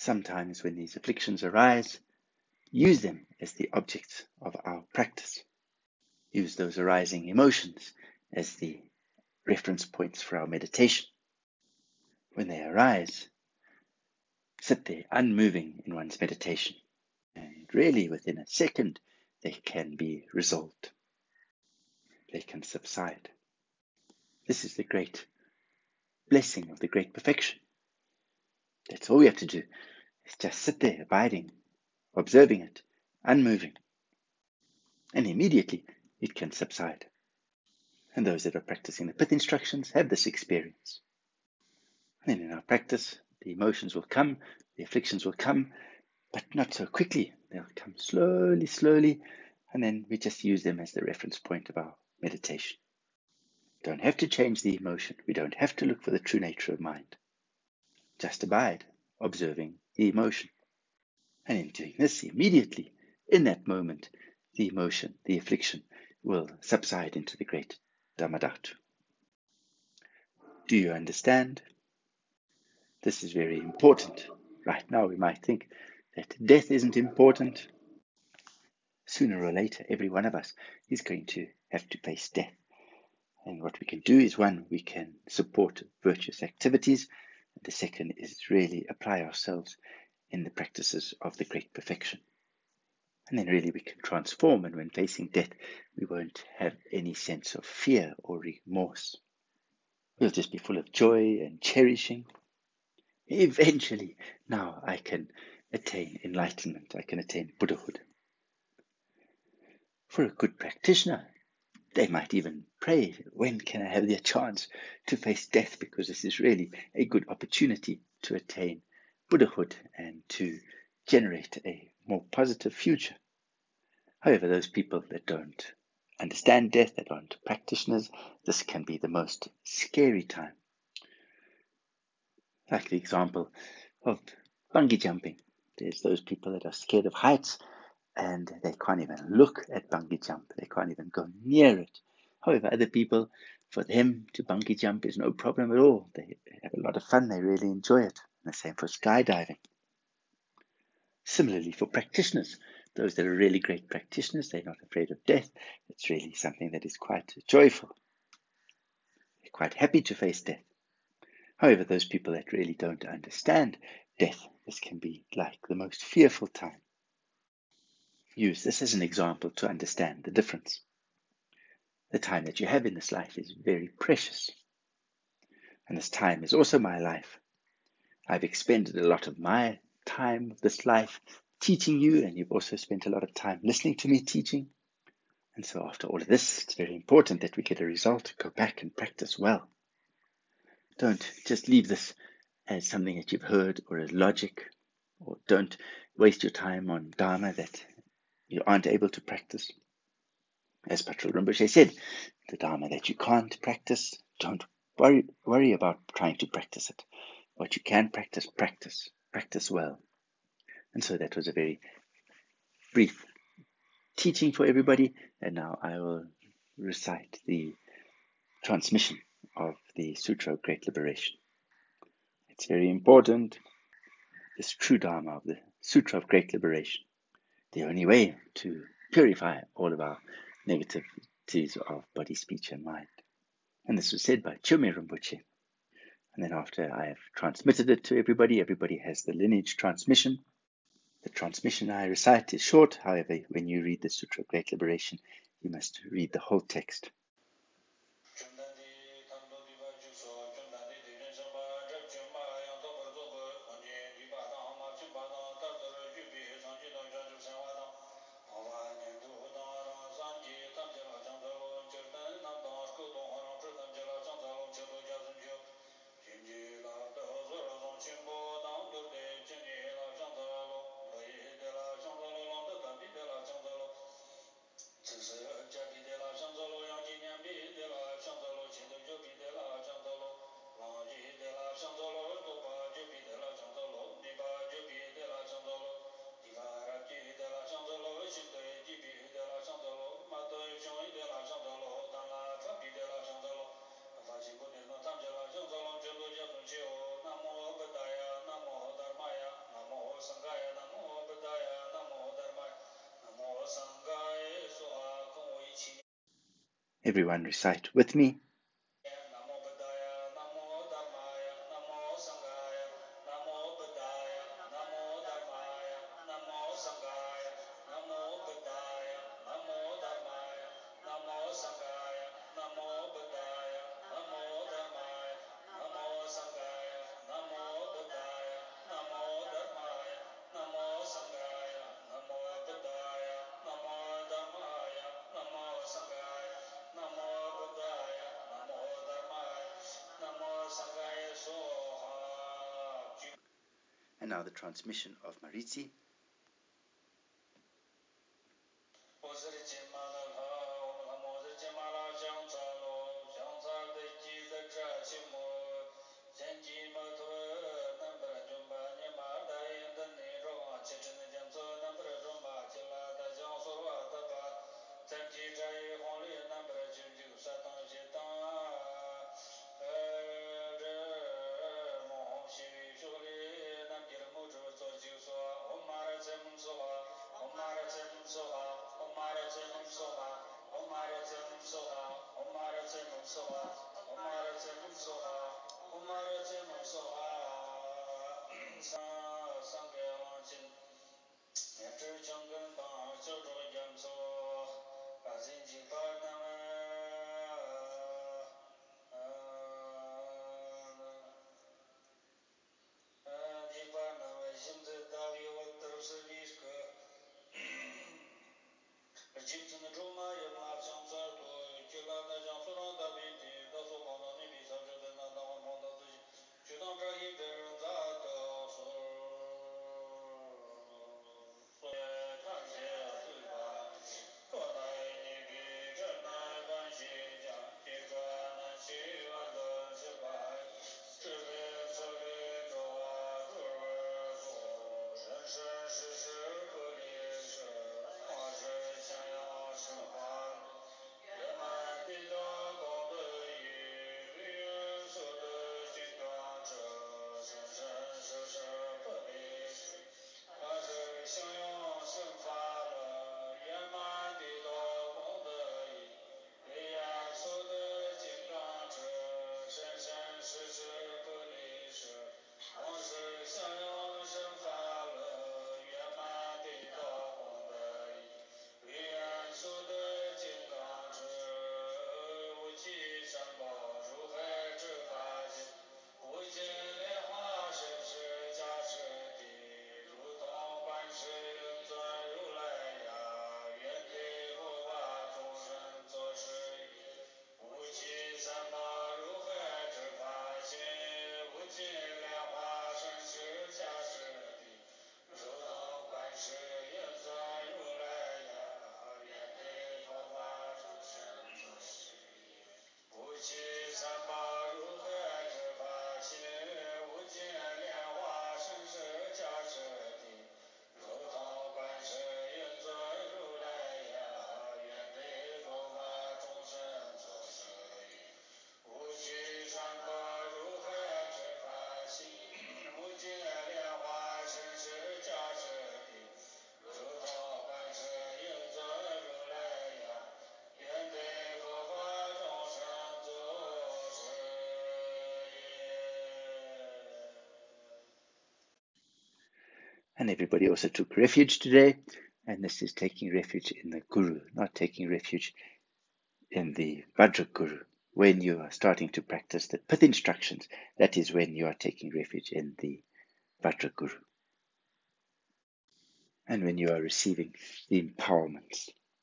sometimes when these afflictions arise, use them as the objects of our practice. Use those arising emotions as the reference points for our meditation. When they arise, sit there unmoving in one's meditation. And really within a second, they can be resolved. They can subside. This is the great blessing of the great perfection. That's all we have to do, is just sit there, abiding, observing it, unmoving. And immediately it can subside. And those that are practicing the pith instructions have this experience. And then in our practice, the emotions will come, the afflictions will come, but not so quickly. They'll come slowly, slowly, and then we just use them as the reference point of our meditation. We don't have to change the emotion. We don't have to look for the true nature of mind. Just abide, observing the emotion. And in doing this, immediately, in that moment, the emotion, the affliction, will subside into the great Dhammadhatu. Do you understand? This is very important. Right now, we might think that death isn't important. Sooner or later, every one of us is going to have to face death. And what we can do is, one, we can support virtuous activities. The second is really apply ourselves in the practices of the great perfection. And then really we can transform, and when facing death, we won't have any sense of fear or remorse. We'll just be full of joy and cherishing. Eventually, now I can attain enlightenment. I can attain Buddhahood. For a good practitioner, they might even pray, when can I have the chance to face death? Because this is really a good opportunity to attain Buddhahood and to generate a more positive future. However, those people that don't understand death, that aren't practitioners, this can be the most scary time. Like the example of bungee jumping. There's those people that are scared of heights and they can't even look at bungee jump. They can't even go near it. However, other people, for them to bungee jump is no problem at all. They have a lot of fun. They really enjoy it. And the same for skydiving. Similarly, for practitioners, those that are really great practitioners, they're not afraid of death. It's really something that is quite joyful. They're quite happy to face death. However, those people that really don't understand death, this can be like the most fearful time. Use this as an example to understand the difference. The time that you have in this life is very precious. And this time is also my life. I've expended a lot of my time of this life teaching you, and you've also spent a lot of time listening to me teaching. And so after all of this, it's very important that we get a result, go back and practice well. Don't just leave this as something that you've heard or as logic, or don't waste your time on Dharma that you aren't able to practice. As Patrul Rinpoche said, the Dharma that you can't practice, don't worry about trying to practice it. What you can practice, practice well. And so that was a very brief teaching for everybody, and now I will recite the transmission of the Sutra of Great Liberation. It's very important, this true Dharma of the Sutra of Great Liberation, the only way to purify all of our negativities of body, speech, and mind. And this was said by Chöme Rinpoche. And then after I have transmitted it to everybody, everybody has the lineage transmission. The transmission I recite is short. However, when you read the Sutra of Great Liberation, you must read the whole text. Everyone recite with me. And now the transmission of Maritzi. And everybody also took refuge today. And this is taking refuge in the Guru, not taking refuge in the Vajra Guru. When you are starting to practice the Pith instructions, that is when you are taking refuge in the Vajra Guru. And when you are receiving the empowerments